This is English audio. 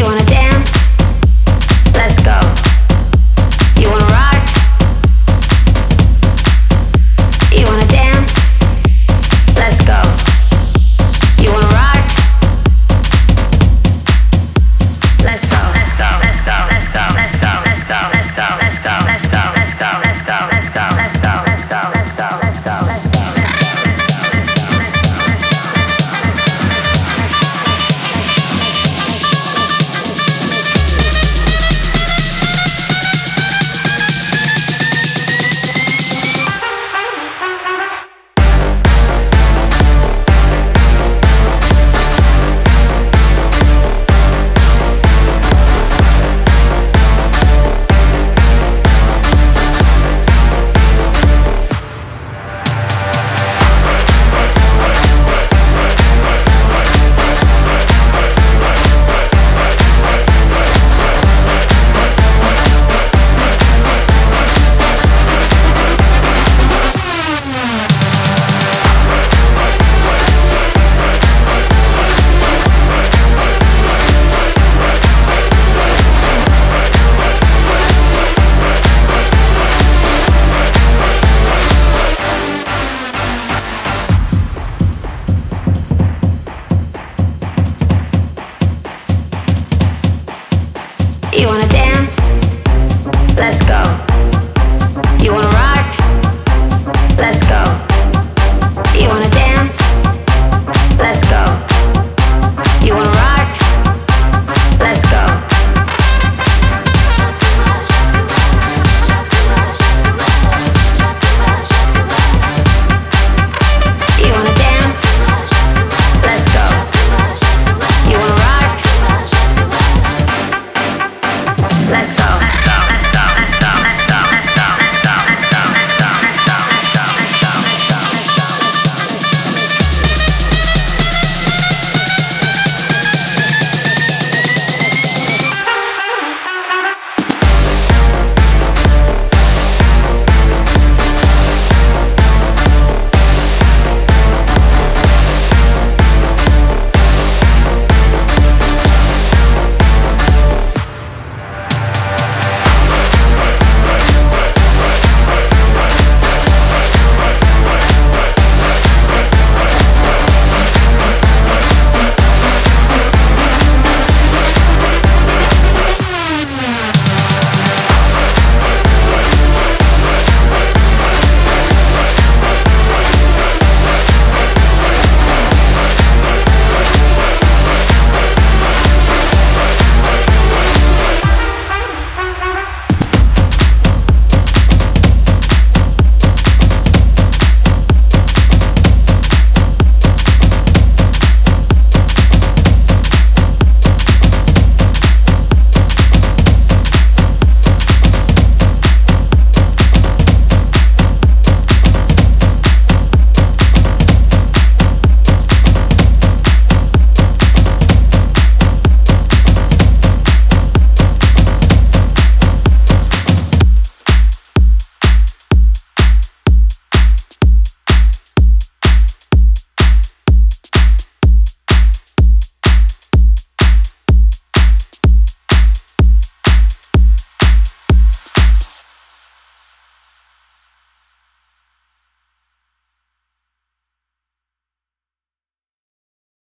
wanna dance? Let's go. You wanna rock? You wanna dance? Let's go. You wanna rock? Let's go. Let's go. Let's go. Let's go. Let's go. Let's go. Let's go. Let's go. Let's go. Let's go. Let's go. Let's go. Let's go. Let's go. Let's go. Let's go. Let's go. You wanna dance? Let's go.